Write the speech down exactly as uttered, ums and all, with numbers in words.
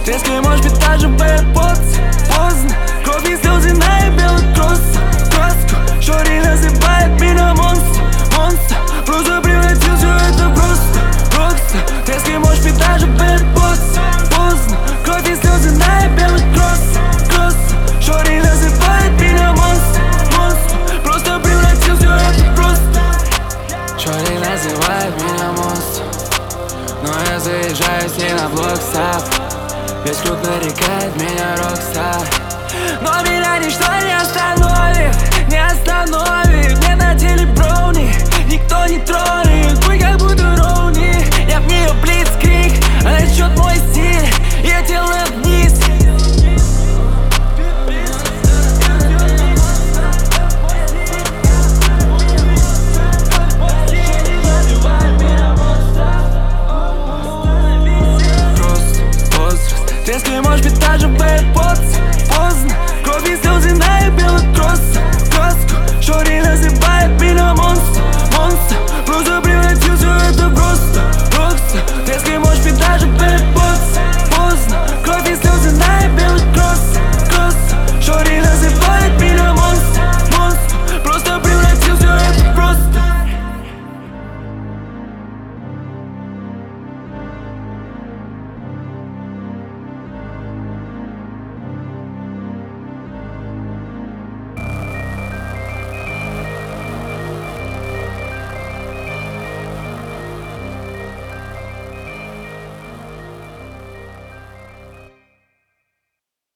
Резко и может быть даже поздно, поздно. Кровь и слезы на белых кроссах, краску. Шори называет меня монстр, монстр. Просто превратил все это просто, просто. Резко и может быть даже поздно, поздно. Кровь и слезы на белых кроссах, кроссах. Шори называет меня монстр, монстр. Просто превратил все это просто. Шори называет меня монстр, но я заезжаю с ней на блокстап. Весь клуб нарекает меня рокстар.